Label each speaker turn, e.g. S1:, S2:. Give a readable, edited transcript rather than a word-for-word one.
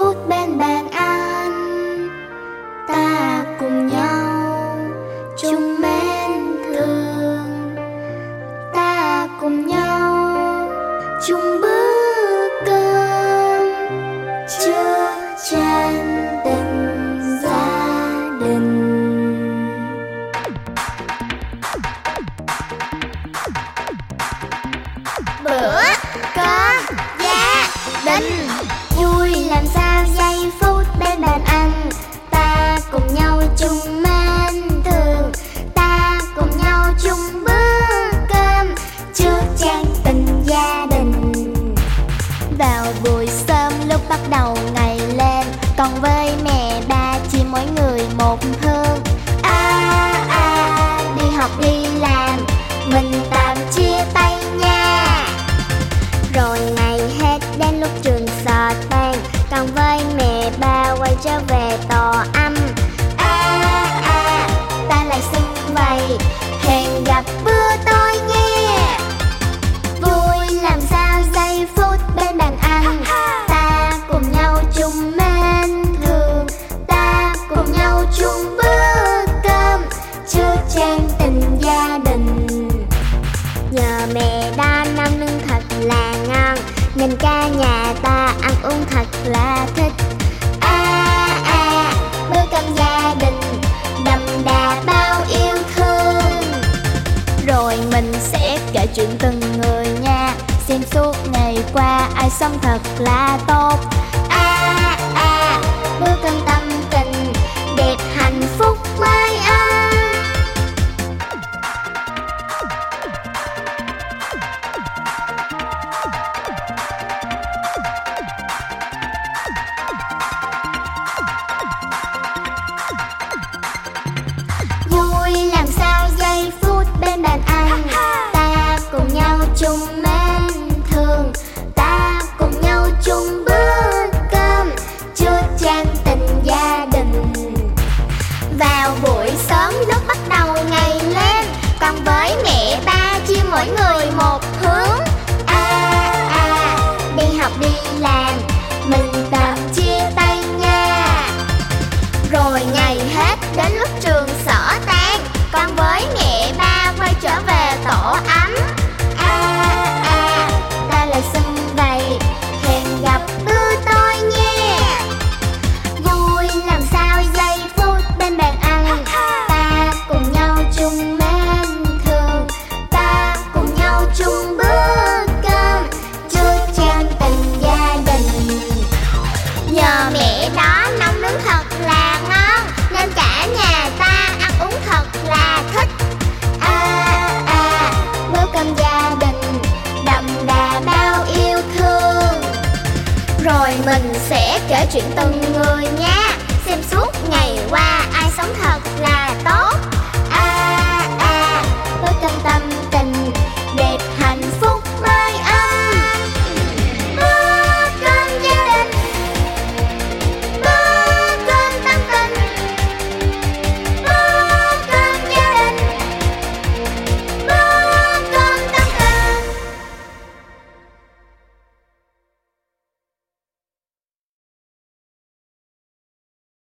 S1: phút bên bàn ăn, ta cùng nhau chung mến thương, ta cùng nhau chung bữa cơm, chứa chan tình gia đình. Bữa cơm gia đình vui làm sao giây phút bên bàn ăn, ta cùng nhau chung mến thương, ta cùng nhau chung bữa cơm, chứa chan tình gia đình. Vào buổi sớm lúc bắt đầu ngày lên, con với mẹ ba chia mỗi người một hương. Đi học đi làm, mình tạm chia tay nha. Rồi ngày hết đến lúc trường xò tan, con với mẹ ba quay trở về tổ ấm. Ta lại xưng vầy, hẹn gặp bữa tối nghe. Vui làm sao giây phút bên bàn ăn, ta cùng nhau chung mến thương, ta cùng nhau chung bữa cơm, chứa chan tình gia đình. Nhờ mẹ đã nấu nướng thật là ngon, nên cả nhà ta ăn uống thật là thích. Bữa cơm gia đình đậm đà bao yêu thương. Rồi mình sẽ kể chuyện từng người nha, xem suốt ngày qua ai sống thật là tốt. Bữa cơm tâm tình đẹp hạnh phúc mãi ăn. Vui làm sao giây phút bên bàn ăn, ta cùng nhau chung mến thương, ta cùng nhau chung bữa cơm, chứa chan tình gia đình. Vào buổi sớm lúc bắt đầu ngày lên, con với mẹ ba chia mỗi người một hướng. Đi học đi làm, mình tạm chia tay nha. Rồi ngày hết đến lúc trường sở tan, con với mẹ ba quay trở về tổ ấm. Ta lại xưng vầy, hẹn gặp bữa tối nha. Vui làm sao giây phút bên bàn ăn, ta cùng nhau chung mến thương, ta cùng nhau chung bữa cơm, chứa chan tình gia đình. Nhờ mẹ đó nấu nướng thật là ngon, nên cả nhà ta ăn uống thật là thích. Bữa cơm gia đình đậm đà bao yêu thương. Rồi mình sẽ kể chuyện từng người nha, xem suốt ngày qua ai sống thật là